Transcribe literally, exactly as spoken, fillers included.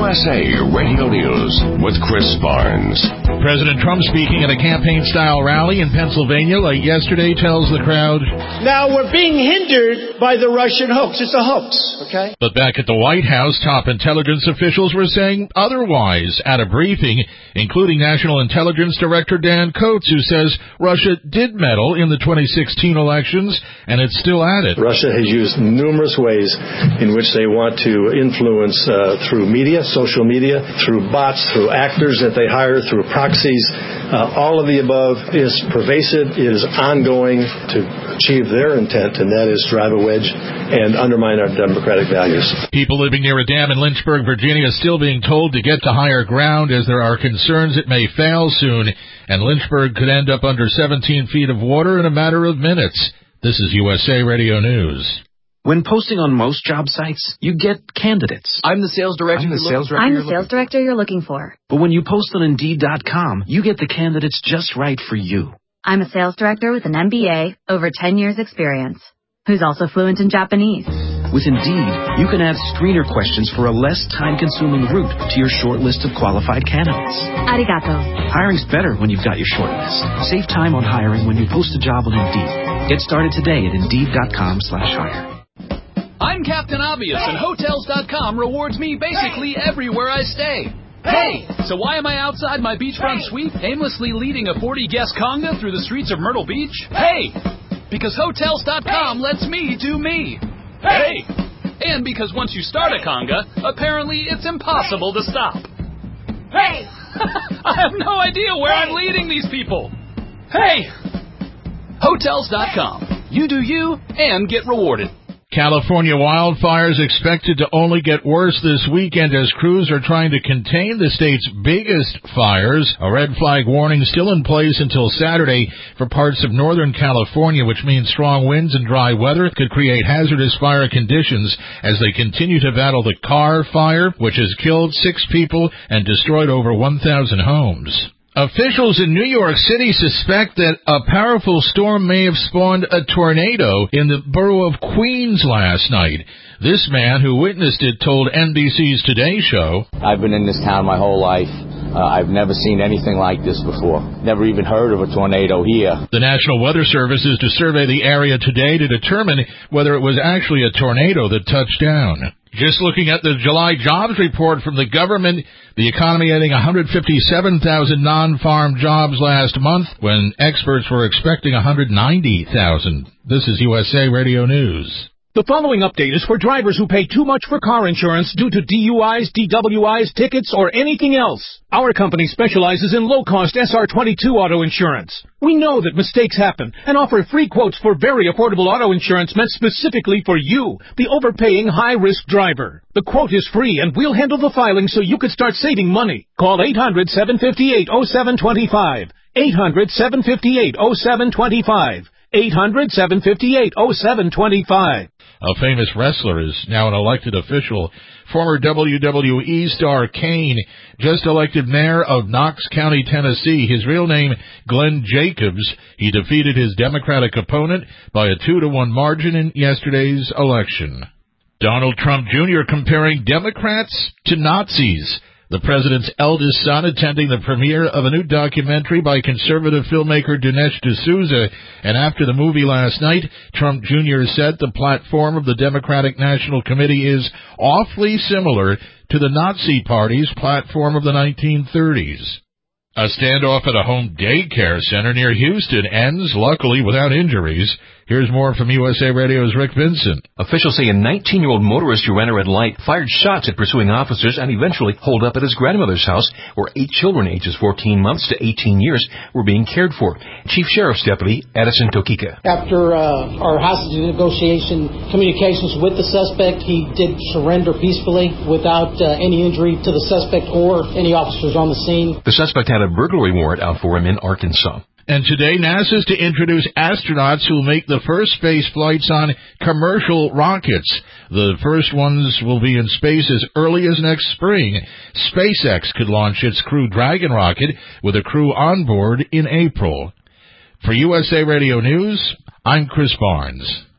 S A Radio News with Chris Barnes. President Trump speaking at a campaign-style rally in Pennsylvania late yesterday tells the crowd, "Now we're being hindered by the Russian hoax. It's a hoax, okay?" But back at the White House, top intelligence officials were saying otherwise at a briefing, including National Intelligence Director Dan Coats, who says Russia did meddle in the twenty sixteen elections, and it's still at it. Russia has used numerous ways in which they want to influence uh, through media, social media, through bots, through actors that they hire, through proxies. Uh, all of the above is pervasive, is ongoing to achieve their intent, and that is drive a wedge and undermine our democratic values. People living near a dam in Lynchburg, Virginia, are still being told to get to higher ground as there are concerns it may fail soon, and Lynchburg could end up under seventeen feet of water in a matter of minutes. This is U S A Radio News. When posting on most job sites, you get candidates. I'm the sales director. I'm the sales director. I'm the sales director you're looking for. But when you post on Indeed dot com, you get the candidates just right for you. I'm a sales director with an M B A, over ten years experience, who's also fluent in Japanese. With Indeed, you can add screener questions for a less time-consuming route to your short list of qualified candidates. Arigato. Hiring's better when you've got your short list. Save time on hiring when you post a job on Indeed. Get started today at Indeed dot com slash hire. I'm Captain Obvious, and Hotels dot com rewards me basically everywhere I stay. Hey! So why am I outside my beachfront suite aimlessly leading a forty-guest conga through the streets of Myrtle Beach? Hey! Because Hotels dot com lets me do me. Hey! And because once you start a conga, apparently it's impossible to stop. Hey! I have no idea where I'm leading these people. Hey! Hotels dot com. You do you and get rewarded. California wildfires expected to only get worse this weekend as crews are trying to contain the state's biggest fires. A red flag warning still in place until Saturday for parts of Northern California, which means strong winds and dry weather could create hazardous fire conditions as they continue to battle the Carr Fire, which has killed six people and destroyed over one thousand homes. Officials in New York City suspect that a powerful storm may have spawned a tornado in the borough of Queens last night. This man who witnessed it told N B C's Today Show, "I've been in this town my whole life. Uh, I've never seen anything like this before. Never even heard of a tornado here." The National Weather Service is to survey the area today to determine whether it was actually a tornado that touched down. Just looking at the July jobs report from the government, the economy adding one hundred fifty-seven thousand non-farm jobs last month when experts were expecting one hundred ninety thousand. This is U S A Radio News. The following update is for drivers who pay too much for car insurance due to D U Is, D W Is, tickets, or anything else. Our company specializes in low-cost S R twenty-two auto insurance. We know that mistakes happen and offer free quotes for very affordable auto insurance meant specifically for you, the overpaying high-risk driver. The quote is free, and we'll handle the filing so you can start saving money. Call eight hundred, seven five eight, oh seven two five. eight hundred, seven five eight, oh seven two five. eight hundred, seven five eight, oh seven two five. A famous wrestler is now an elected official. Former W W E star Kane, just elected mayor of Knox County, Tennessee. His real name, Glenn Jacobs. He defeated his Democratic opponent by a two to one margin in yesterday's election. Donald Trump Junior comparing Democrats to Nazis. The president's eldest son attending the premiere of a new documentary by conservative filmmaker Dinesh D'Souza. And after the movie last night, Trump Junior said the platform of the Democratic National Committee is awfully similar to the Nazi Party's platform of the nineteen thirties. A standoff at a home daycare center near Houston ends, luckily, without injuries. Here's more from U S A Radio's Rick Vincent. Officials say a nineteen-year-old motorist who ran a red light fired shots at pursuing officers and eventually holed up at his grandmother's house, where eight children ages fourteen months to eighteen years were being cared for. Chief Sheriff's Deputy Addison Tokika. After uh, our hostage negotiation communications with the suspect, he did surrender peacefully without uh, any injury to the suspect or any officers on the scene. The suspect had a burglary warrant out for him in Arkansas. And today, NASA's to introduce astronauts who will make the first space flights on commercial rockets. The first ones will be in space as early as next spring. SpaceX could launch its Crew Dragon rocket with a crew on board in April. For U S A Radio News, I'm Chris Barnes.